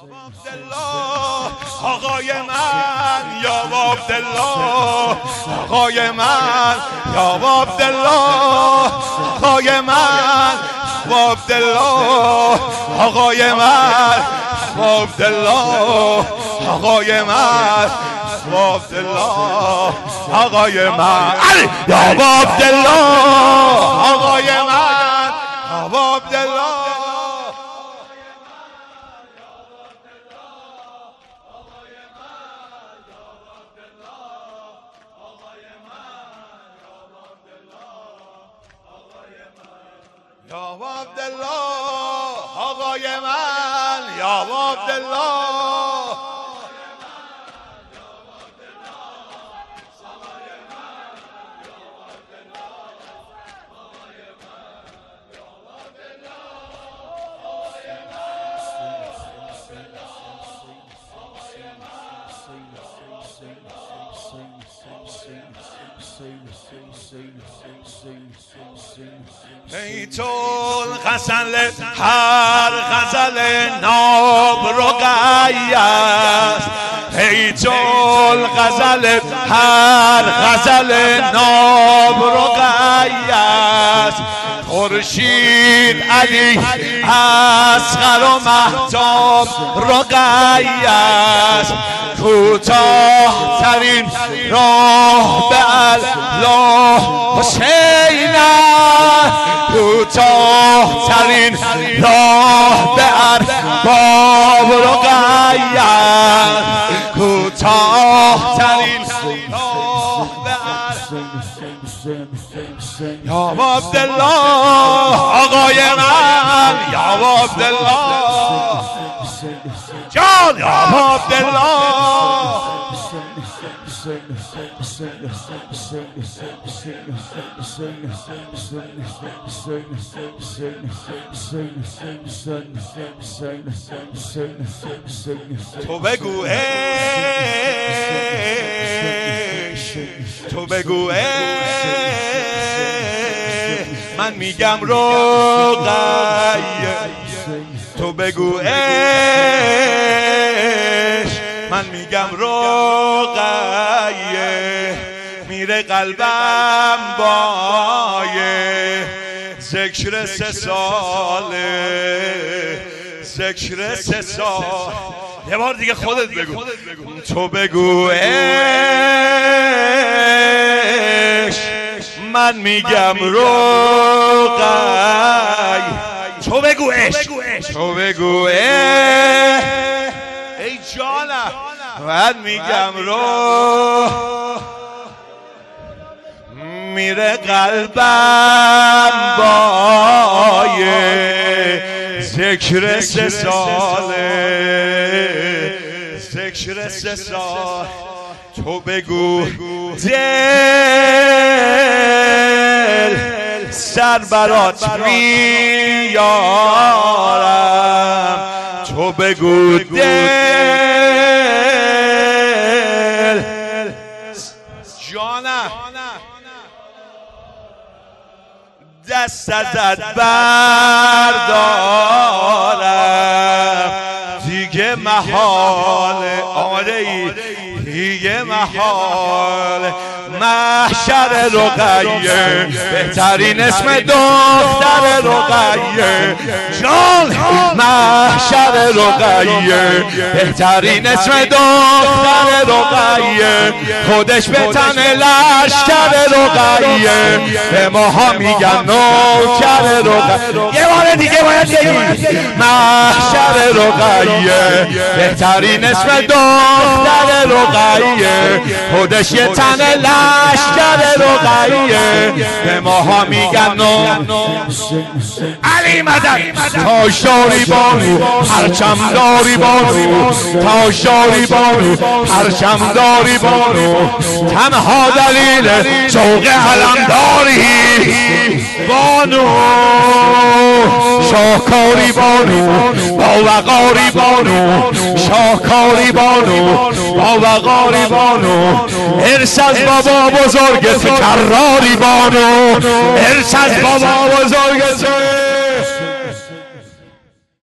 آقای من یا عبدالله، آقای من یا عبدالله، آقای من یا عبدالله، آقای من یا عبدالله، آقای من یا عبدالله، آقای من یا عبدالله، آقای من یا عبدالله. یا عبدالله، آقای من یا عبدالله، بیتول غزل هر غزل ناب رقیه است، بیتول غزل هر غزل ناب رقیه است. خورشید علی اصغر و مهتاب رقیه است. کوتاه ترین راه به الله حسین است، کوتاه ترین راه به ارباب رقیه است، کوتاه ترین راه به یا عبدالله، آقای من یا عبدالله، جان یا عبدالله. تو بگو تو بگو من میگم رقیه، تو بگو من میگم رقیه. میره قلبم بایه ذکر 3 ساله، ذکر 3 سال. یه بار دیگه خودت بگو، تو بگو من میگم رقی، تو بگو تو بگو ای جانم من میگم میره قلبم بایه ذکر 3 ساله، ذکر 3 سال. تو بگو دل سر برات میارم، تو بگو دل جانم دست ازت بردارم، دیگه محاله. آماده ای؟ دیگه محال. محشر رقیه بهترین اسم دختر رقیه، جان محشر رقیه بهترین اسم دختر رقیه. خودش به تن لشکر رقیه، به ماها میگن نوکر رقیه. یه بار دیگه باید بگی محشر رقیه بهترین اسم دختر رقیه. خودش یه تن لشکر رقیه، به ماها میگن علی مدد. تاشاری بانو پرچم داری بانو، تاشاری بانو پرچم داری بانو. تنها دلیل ذوق علمداری بانو، شاهکاری بانو با وقاری بانو، شاهکاری بانو با وقاری بانو. ارث از بابا بزرگت کراری بانو، ارث از بابا بزرگت